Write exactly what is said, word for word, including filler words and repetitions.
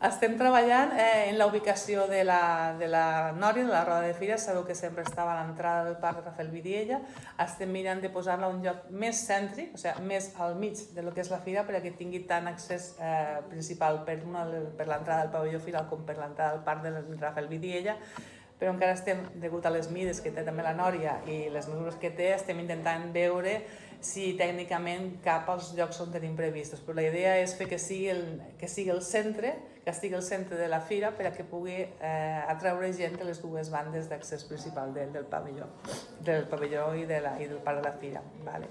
Estem treballant eh, en la ubicació de la, de la Nòria, de la roda de fira. Sabeu que sempre estava a l'entrada del parc Rafael Vidiella. Estem mirant de posar-la a un lloc més cèntric, o sigui, més al mig de lo que és la fira, perquè tingui tant accés eh, principal per, una, per l'entrada del pavelló firal com per l'entrada del parc de Rafael Vidiella. Però encara estem, degut a les mides que té també la Nòria i les mesures que té, estem intentant veure si tècnicament cap als llocs on tenim previstos. Però la idea és fer que sigui el, que sigui el centre, que estigui al centre de la fira per a que pugui eh, atreure gent de les dues bandes d'accés principal del, del pavelló, del pavelló i, de la, i del parc de la fira. Vale.